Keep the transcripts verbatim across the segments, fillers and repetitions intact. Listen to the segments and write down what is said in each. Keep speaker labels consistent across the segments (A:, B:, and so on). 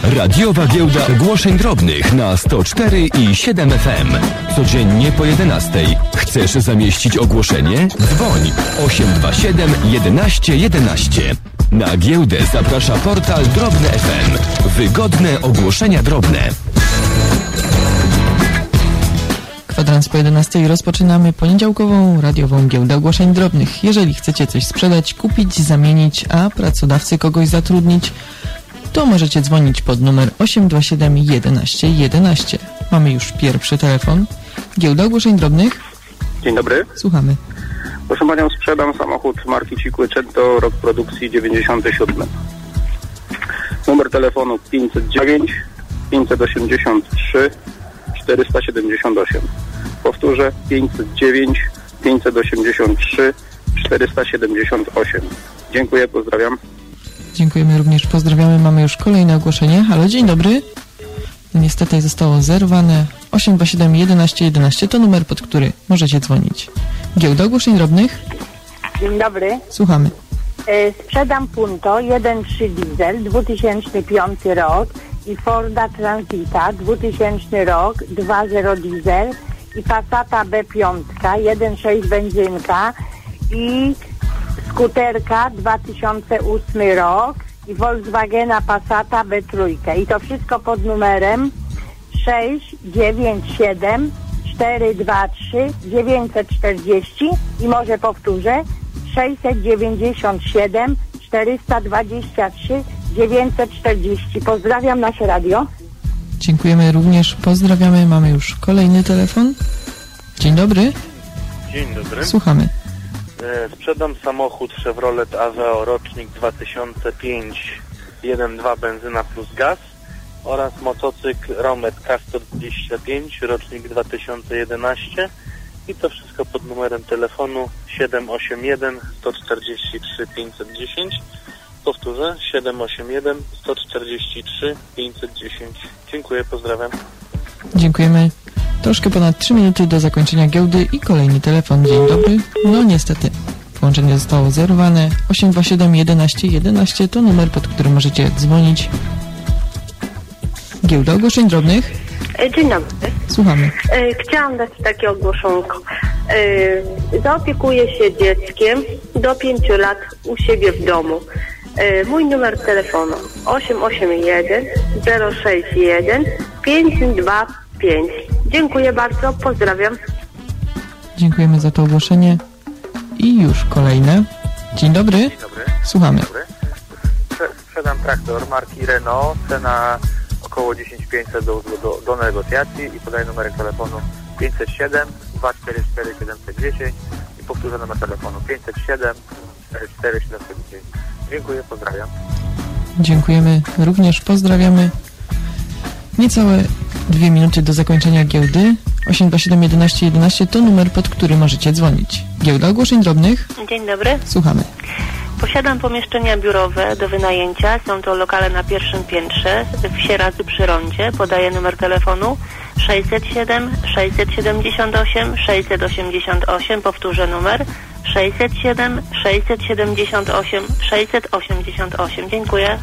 A: Radiowa giełda ogłoszeń drobnych na sto cztery i siedem F M. Codziennie po jedenastej. Chcesz zamieścić ogłoszenie? Dzwoń osiem dwa siedem jedenaście jedenaście. Na giełdę zaprasza portal Drobne F M. Wygodne ogłoszenia drobne.
B: Kwadrans po jedenastej rozpoczynamy poniedziałkową radiową giełdę ogłoszeń drobnych. Jeżeli chcecie coś sprzedać, kupić, zamienić, a pracodawcy kogoś zatrudnić, to możecie dzwonić pod numer osiem dwa siedem jedenaście jedenaście. Mamy już pierwszy telefon. Giełda ogłoszeń drobnych.
C: Dzień dobry.
B: Słuchamy.
C: Proszę panią, sprzedam samochód marki Cinquecento, rok produkcji dziewięćdziesiąty siódmy. Numer telefonu pięćset dziewięć pięćset osiemdziesiąt trzy czterysta siedemdziesiąt osiem. Powtórzę, pięćset dziewięć pięćset osiemdziesiąt trzy czterysta siedemdziesiąt osiem. Dziękuję, pozdrawiam.
B: Dziękujemy również, pozdrawiamy. Mamy już kolejne ogłoszenie. Halo, dzień dobry. Niestety zostało zerwane. osiem dwa siedem jedenaście jedenaście to numer, pod który możecie dzwonić. Giełda ogłoszeń drobnych.
D: Dzień dobry.
B: Słuchamy.
D: E, sprzedam Punto jeden przecinek trzy diesel, dwa tysiące piąty rok i Forda Transita, dwutysięczny rok, dwa zero diesel i Passata B pięć, jeden sześć benzynka i skuterka dwa tysiące ósmy rok i Volkswagena Passata B trzy. I to wszystko pod numerem sześć dziewięć siedem cztery dwa trzy dziewięćset czterdzieści i może powtórzę sześćset dziewięćdziesiąt siedem czterysta dwadzieścia trzy dziewięćset czterdzieści. Pozdrawiam nasze radio.
B: Dziękujemy również, pozdrawiamy. Mamy już kolejny telefon. Dzień dobry.
E: Dzień dobry.
B: Słuchamy.
E: E, sprzedam samochód Chevrolet Aveo rocznik dwa tysiące piąty, jeden przecinek dwa benzyna plus gaz oraz motocykl Romet K sto dwadzieścia pięć rocznik dwa tysiące jedenasty i to wszystko pod numerem telefonu siedem osiem jeden sto czterdzieści trzy pięćset dziesięć. Powtórzę, siedem osiem jeden sto czterdzieści trzy pięćset dziesięć. Dziękuję, pozdrawiam.
B: Dziękujemy. Troszkę ponad trzy minuty do zakończenia giełdy i kolejny telefon. Dzień dobry. No niestety, połączenie zostało zerwane. osiem dwa siedem jedenaście jedenaście to numer, pod który możecie dzwonić. Giełda ogłoszeń drobnych.
F: Dzień dobry.
B: Słuchamy.
F: Chciałam dać takie ogłoszonko. Zaopiekuję się dzieckiem do pięciu lat u siebie w domu. Mój numer telefonu osiem osiem jeden zero sześć jeden pięć dwa pięć. Dziękuję bardzo, pozdrawiam.
B: Dziękujemy za to ogłoszenie. I już kolejne. Dzień dobry.
E: Dzień dobry.
B: Słuchamy.
E: Dzień dobry. Sprzedam traktor marki Renault, cena około dziesięć tysięcy pięćset do, do, do negocjacji i podaję numerek telefonu pięćset siedem dwa cztery cztery siedemset dziesięć i powtórzę numer telefonu pięćset siedem cztery cztery siedemset dziesięć. Dziękuję, pozdrawiam.
B: Dziękujemy, również pozdrawiamy. Niecałe dwie minuty do zakończenia giełdy. osiem dwa siedem jedenaście jedenaście to numer, pod który możecie dzwonić. Giełda ogłoszeń drobnych.
F: Dzień dobry.
B: Słuchamy.
F: Posiadam pomieszczenia biurowe do wynajęcia. Są to lokale na pierwszym piętrze w Sieradzu przy rondzie. Podaję numer telefonu sześćset siedem sześćset siedemdziesiąt osiem sześćset osiemdziesiąt osiem. Powtórzę numer sześćset siedem sześćset siedemdziesiąt osiem sześćset osiemdziesiąt osiem. Dziękuję.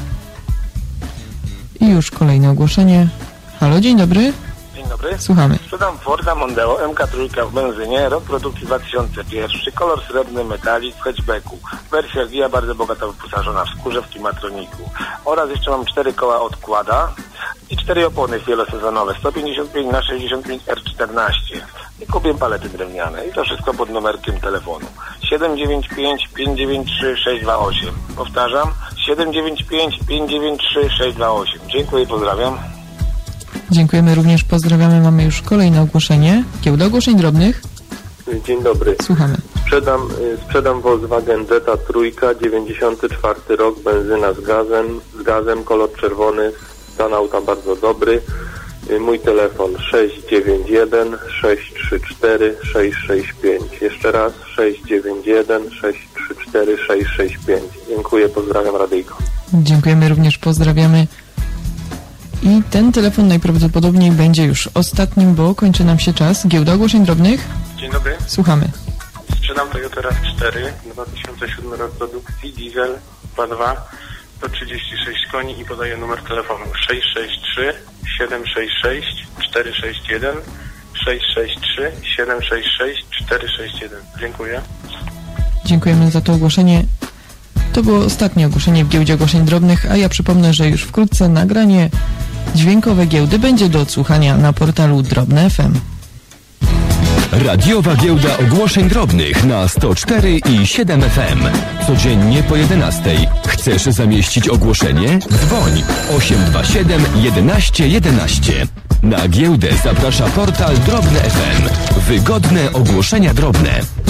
B: I już kolejne ogłoszenie. Halo, dzień dobry.
G: Dzień dobry.
B: Słuchamy.
G: Sprzedam Forda Mondeo M K trzy w benzynie, rok produkcji dwa tysiące pierwszy, kolor srebrny, metalik w hatchbacku. Wersja Via bardzo bogato wyposażona w skórze, w klimatroniku. Oraz jeszcze mam cztery koła odkłada i cztery opony wielosezonowe sto pięćdziesiąt pięć na sześćdziesiąt pięć R czternaście. I kupię palety drewniane. I to wszystko pod numerkiem telefonu siedem dziewięć pięć pięć dziewięć trzy sześć dwa osiem. Powtarzam, siedem dziewięć pięć pięć dziewięć trzy sześć dwa osiem. Dziękuję, pozdrawiam.
B: Dziękujemy również, pozdrawiamy. Mamy już kolejne ogłoszenie. Giełda ogłoszeń drobnych.
H: Dzień dobry.
B: Słuchamy.
H: Sprzedam, sprzedam Volkswagen Jetta trójka, dziewięćdziesiąty czwarty rok, benzyna z gazem, z gazem, kolor czerwony, stan auta bardzo dobry. Mój telefon sześć dziewięć jeden sześć trzy cztery sześć sześć pięć. Jeszcze raz sześć dziewięć jeden sześć trzy cztery sześć sześć pięć. Dziękuję, pozdrawiam radyjko.
B: Dziękujemy również, pozdrawiamy. I ten telefon najprawdopodobniej będzie już ostatnim, bo kończy nam się czas. Giełda ogłoszeń drobnych.
C: Dzień dobry.
B: Słuchamy.
C: Sprzedam Toyota RAV cztery, dwa tysiące siódmy rok produkcji, diesel, dwa dwa, sto trzydzieści sześć koni i podaję numer telefonu sześć sześć trzy siedem sześć sześć cztery sześć jeden sześć sześć trzy siedem sześć sześć cztery sześć jeden. Dziękuję.
B: Dziękujemy za to ogłoszenie. To było ostatnie ogłoszenie w giełdzie ogłoszeń drobnych, a ja przypomnę, że już wkrótce nagranie dźwiękowe giełdy będzie do odsłuchania na portalu Drobne F M.
A: Radiowa giełda ogłoszeń drobnych na sto cztery i siedem F M. Codziennie po jedenastej. Chcesz zamieścić ogłoszenie? Dzwoń osiem dwa siedem jedenaście jedenaście. Na giełdę zaprasza portal Drobne F M. Wygodne ogłoszenia drobne.